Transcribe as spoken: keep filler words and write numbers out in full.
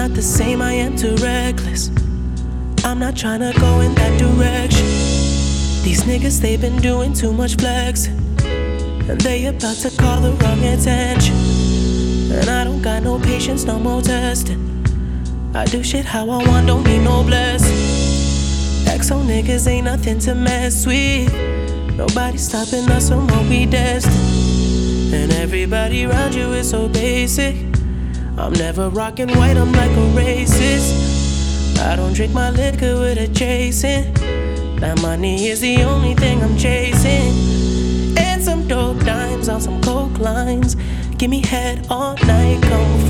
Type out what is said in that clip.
not the same, I am too reckless. I'm not tryna go in that direction. These niggas, they been doing too much flexing, and they about to call the wrong attention. And I don't got no patience, no more testing. I do shit how I want, don't need no blessing. X O niggas ain't nothing to mess with. Nobody stopping us from what we destined. And everybody around you is so basic. I'm never rocking white, I'm like a racist. I don't drink my liquor with a chasing. That money is the only thing I'm chasing. And some dope dimes on some coke lines. Give me head all night, come